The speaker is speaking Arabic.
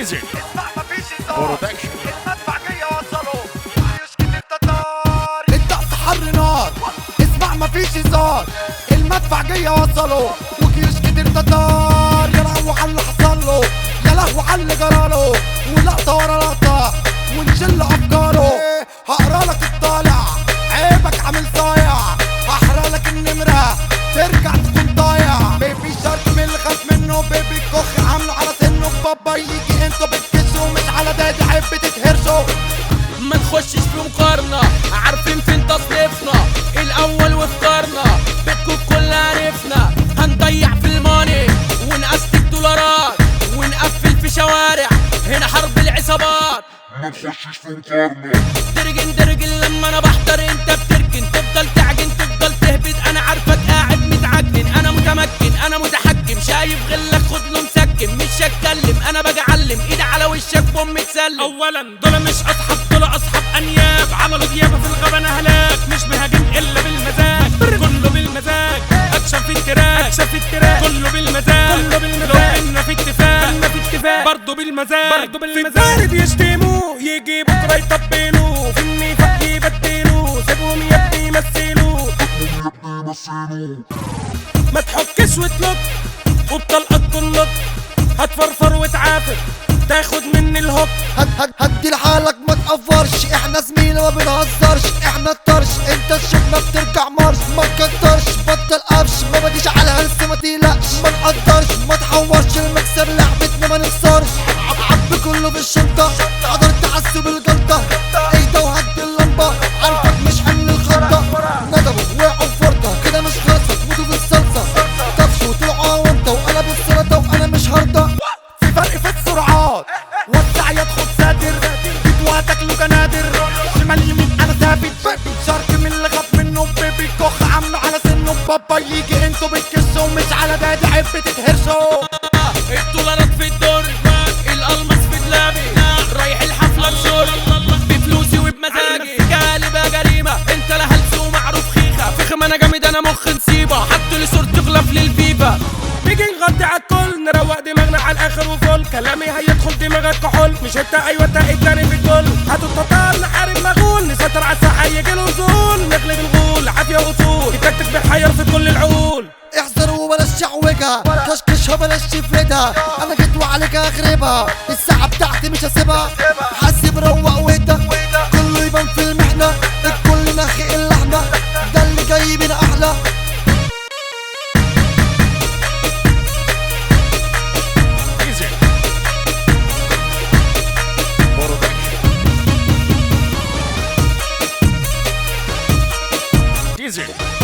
ايزي اسمع مفيش هزار، برودكشن. المدفع جاي اوصله، جيوش كتير تتار، الطقس حر نار. اسمع مفيش هزار، المدفع جاي اوصله، وجيوش كتير تتار. يا لهوي على اللي حصله، يا لهوي على اللي جراله، ولقطة ورا لقطة ونشل افكاره. هقرا لك الطالع، عيبك عامل صايع، هحرق لك النمرة ترجع تكون ضايع. بيبي شارك من اللي خاف منه، بيبي كوخ عامله على سنه. بابا يجي انتوا بتكشوا، مش على دادي عيب بتتهرشوا. ما نخشش في مقارنة، عارفين فين تصنيفنا، الأول وفطارنا بيتكم كل عرفنا. هنضيع في الماني ونقستك دولارات، ونقفل في شوارع هنا حرب العصابات. ما نخشش في مقارنة. درجن لما انا بحضر انت بتركن، تفضل تعجن تفضل تهبد، انا عارفك قاعد متعجن. انا متمكن انا متحكم، شايف غلك خد له مسكن. مش هتكلم انا باجي اعلم، ايدي على وشك بوم تسلم. اولا دول مش اصحاب، دول اصحاب انياب، عملوا ديابه في الغابه انا هلاك. مش مهاجم الا بالمزاج، كله بالمزاج. اكشن في التراك، اكشن في التراك، كله بالمزاج، كله بالمزاج. لو كنا في اتفاق، كنا في اتفاق، برضه بالمزاج، برضه بالمزاج. في البارد يشتموا، يجي بكره يطبلوا، في النفاق يبدلوا، سيبهم يا ابني يمثلوا. ما تحكش وتلط، وبطلقك تنط، هتفرفر وتعافر، تاخد مني الهوك. هدي لحالك ما تقفرش، احنا زميلة ما بنهزرش، احنا الطرش انت الشوك ما بترجع مرش. ما تكترش بطل قفش، ما بديش على هلس ما تقلقش. ما نقدرش ما تحورش، المكسب لعبتنا ما نخسرش. عبي كله في الشنطة، قدرت تعسب الجلطة. اهدى وهدي اللمبة، عارفك مش حمل الخطة. ندبوا وقعوا في فرطة، كده مش خلصت موتوا في الصلصة. طفشوا وطلعوا وانت وقلب السلطة، وانا مش هرضى. في فرق في السرعات، وسع يدخل ساتر، بيت تاكله كنادر. شمال يمين انا ثابت، بيبي شارك من اللي خاف منه، بيبي كوخ عامله على سنه. بابا يجي انتوا بتكشوا، مش على دادي عيب بتتهرشوا. الدولارات في الدور، الالماس في دلابي، رايح الحفله بشور، بفلوسي وبمزاجي. قالبة جريمه انت لا هلس ومعروف خيخه، فخم انا جامد انا مخ نسيبه، حطوا لي صورتي غلاف للفيفا. نيجي نغطي عالكل، نروق دماغنا على الاخر وفل، كلامي هيدخل دماغك كحول. مش انت ايوه انت التاني في الكل، هاتوا التطار نحارب مغول، نسيطر على الساحه يجي نزول، نغلب الغول عافيه وصول، التكتك بيحير في كل العقول. احذر وبلاش شعوجها، كشكشها بلاش تفردها. انا جيت وعليك اخربها، الساعة بتاعتي مش هسيبها. حاسب روق واهدى، كله يبان في المحنة، الكل نخي الا احنا، ده اللي جاي بينا احلى. ايزي برودكشن. ايزي